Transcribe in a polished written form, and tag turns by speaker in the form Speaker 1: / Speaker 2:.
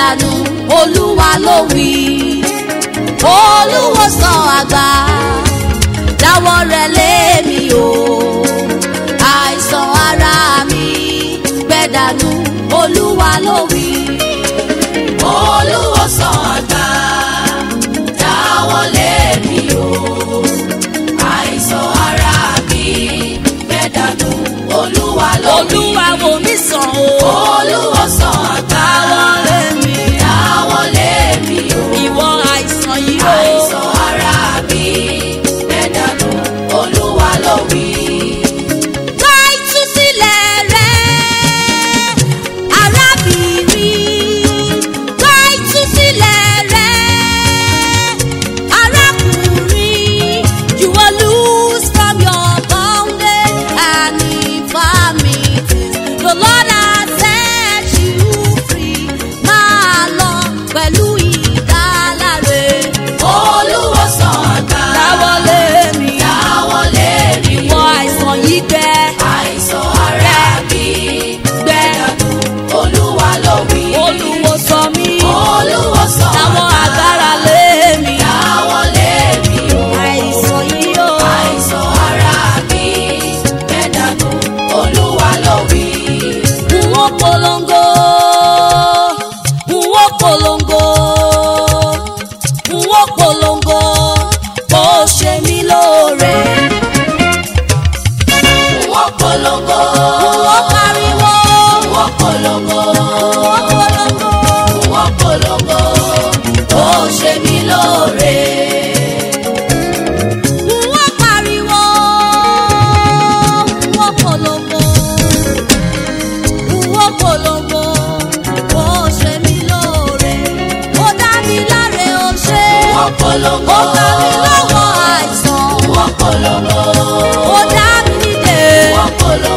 Speaker 1: gbẹ̀dànù Olúwa ló wí. Olùwòsàn àgbà dáwọ́ rẹ̀ lé mi o, àìsàn ara mi gbẹ̀dànù Olúwa ló wí. Olùwòsàn àgbà dáwọ́ lé mi o, àìsàn ara mi gbẹ̀dànù Olúwa ló wí. Olúwa wò mí sàn o, olùwòsàn àgbà dáwọ́ lé mi o, ìwọ àìsàn yìí o, àìsàn ara mi gbẹ̀dànù Olúwa ló wí. Gba ìtúsílẹ̀ rẹ arábìnrin, gba ìtúsílẹ̀ rẹ arákùnrin. You will lose from your bondage and infirmities. The Lord has set you free. Máa lọ pẹ̀lú ìdáláre. Olùwòsàn àgbà dáwọ́ lé mi, ìwọ àìsàn yìí gbẹ, àìsàn ara mi gbẹ̀dànù Olúwa ló wí. Olùwòsàn mi, olùwòsàn dáwọ́ agbára lé mi, dáwọ́ lé mi o, àìsàn yìí o, àìsàn ara mi gbẹ̀dànù Olúwa ló wí. N ó polongo, n ó polongo, n ó polongo bó ṣe mí lóore. N ó polongo, n ó pariwo, n ó polongo, n ó polongo bó ṣe mí lóore. N ó pariwo, n ó polongo, n ó polongo bó ṣe mí lóore. Ó dá mi láre ó ṣe, n ó polongo, ó gbà mí lọ́wọ́ àìsàn, n ó polongo, ó dá mi nídè, n ó polongo.